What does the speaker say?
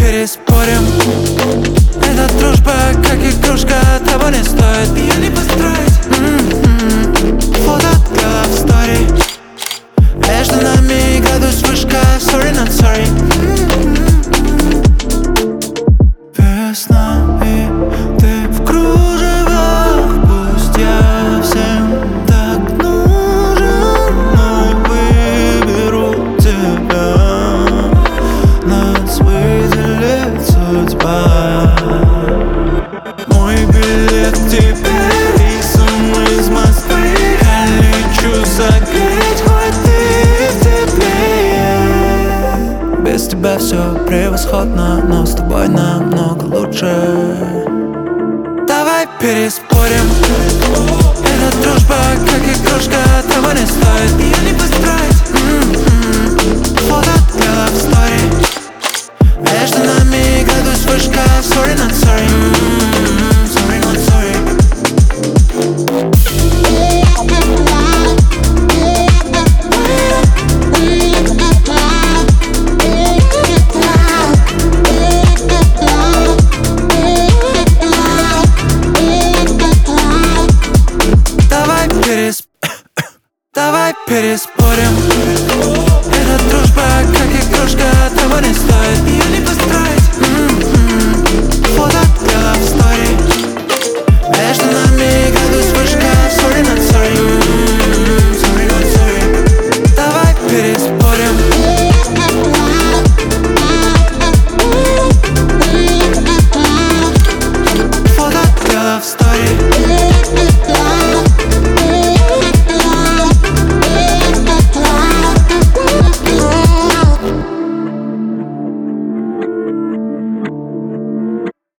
переспорим. Эта дружба, как игрушка, того не стоит. Ее не построить. Фото для love story. Между нами градус вышка. Sorry, not sorry. Весна и ты в кружевах. Пусть я всем так нужен, но выберу тебя. Нас выделит судьба. Мой билет теперь рейсом из Москвы. Я лечу согреть, хоть ты теплее. Без тебя все превосходно, но с тобой намного лучше. Давай переспорим. Эта дружба, как игрушка, того не стоит. Ее не построить. Фото для love story. Между нами градус вышка. Sorry, not sorry. Sorry, not sorry. Давай переспорим. Эта дружба, как игрушка, того не стоит. Ее не построить.